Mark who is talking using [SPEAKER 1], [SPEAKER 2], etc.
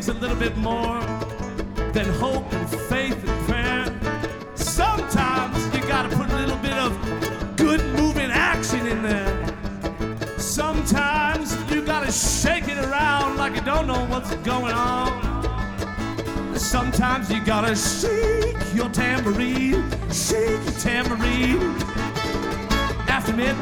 [SPEAKER 1] takes a little bit more than hope and faith and prayer. Sometimes you gotta put a little bit of good moving action in there. Sometimes you gotta shake it around like you don't know what's going on. Sometimes you gotta shake your tambourine, shake your tambourine. After midnight.